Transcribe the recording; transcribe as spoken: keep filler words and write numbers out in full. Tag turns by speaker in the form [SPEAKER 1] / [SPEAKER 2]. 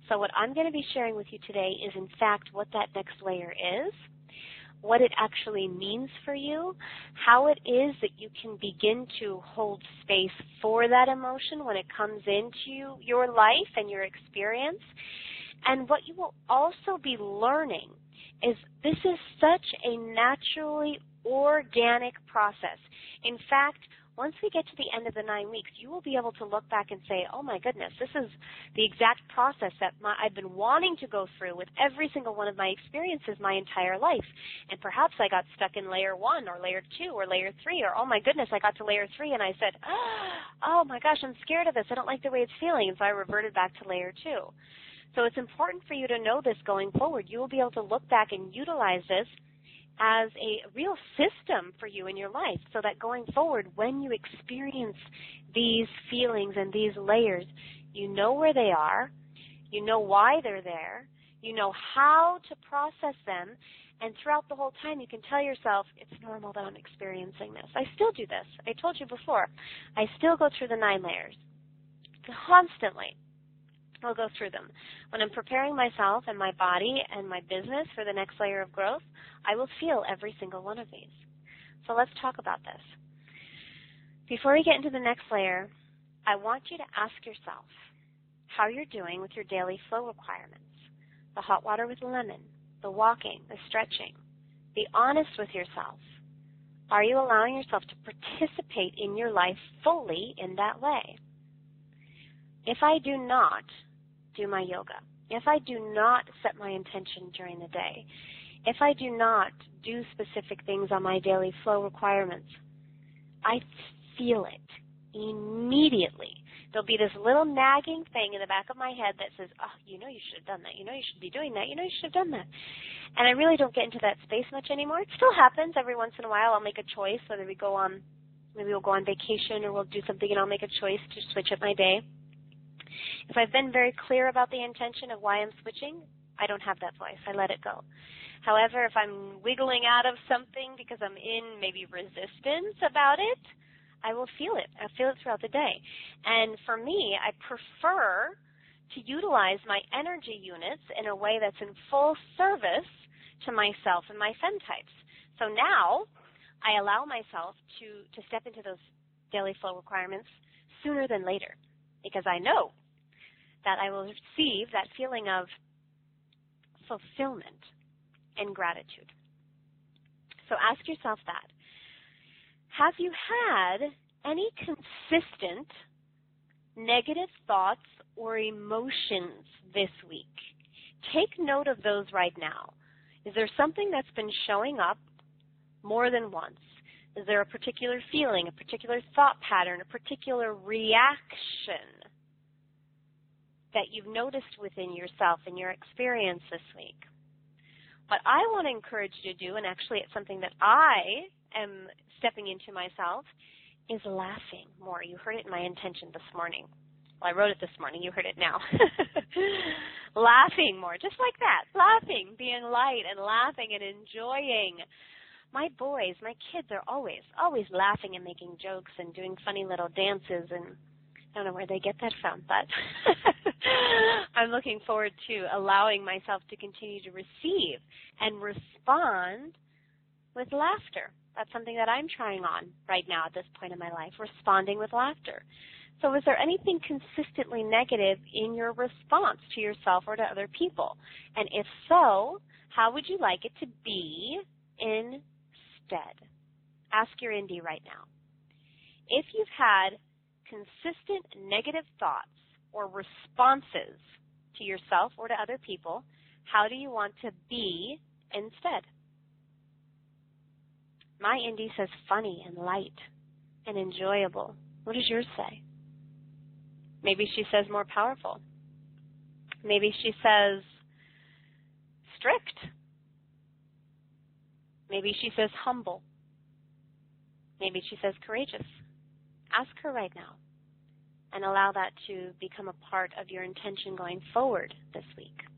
[SPEAKER 1] So what I'm going to be sharing with you today is, in fact, what that next layer is, what it actually means for you, how it is that you can begin to hold space for that emotion when it comes into your life and your experience. And what you will also be learning is this is such a naturally organic process. In fact, once we get to the end of the nine weeks, you will be able to look back and say, oh my goodness, this is the exact process that my, I've been wanting to go through with every single one of my experiences my entire life. And perhaps I got stuck in layer one or layer two or layer three, or oh my goodness, I got to layer three and I said, oh my gosh, I'm scared of this. I don't like the way it's feeling. And so I reverted back to layer two. So it's important for you to know this going forward. You will be able to look back and utilize this as a real system for you in your life, so that going forward, when you experience these feelings and these layers, you know where they are, you know why they're there, you know how to process them, and throughout the whole time you can tell yourself, it's normal that I'm experiencing this. I still do this. I told you before. I still go through the nine layers constantly. I'll go through them. When I'm preparing myself and my body and my business for the next layer of growth, I will feel every single one of these. So let's talk about this. Before we get into the next layer, I want you to ask yourself how you're doing with your daily flow requirements. The hot water with lemon, the walking, the stretching. Be honest with yourself. Are you allowing yourself to participate in your life fully in that way? If I do not do my yoga, if I do not set my intention during the day, if I do not do specific things on my daily flow requirements, I feel it immediately. There'll be this little nagging thing in the back of my head that says, oh, you know you should have done that. You know you should be doing that. You know you should have done that. And I really don't get into that space much anymore. It still happens every once in a while. I'll make a choice, whether we go on, maybe we'll go on vacation or we'll do something and I'll make a choice to switch up my day. If I've been very clear about the intention of why I'm switching, I don't have that voice. I let it go. However, if I'm wiggling out of something because I'm in maybe resistance about it, I will feel it. I feel it throughout the day. And for me, I prefer to utilize my energy units in a way that's in full service to myself and my fem types. So now I allow myself to, to step into those daily flow requirements sooner than later, because I know that I will receive that feeling of fulfillment and gratitude. So ask yourself that. Have you had any consistent negative thoughts or emotions this week? Take note of those right now. Is there something that's been showing up more than once? Is there a particular feeling, a particular thought pattern, a particular reaction that you've noticed within yourself in your experience this week? What I want to encourage you to do, and actually it's something that I am stepping into myself, is laughing more. You heard it in my intention this morning. Well, I wrote it this morning. You heard it now. Laughing more, just like that. Laughing, being light and laughing and enjoying. My boys, my kids are always, always laughing and making jokes and doing funny little dances, and I don't know where they get that from, but I'm looking forward to allowing myself to continue to receive and respond with laughter. That's something that I'm trying on right now at this point in my life, responding with laughter. So is there anything consistently negative in your response to yourself or to other people? And if so, how would you like it to be instead? Ask your indie right now. If you've had consistent negative thoughts or responses to yourself or to other people, how do you want to be instead? My indie says funny and light and enjoyable. What does yours say? Maybe she says more powerful. Maybe she says strict. Maybe she says humble. Maybe she says courageous. Ask her right now and allow that to become a part of your intention going forward this week.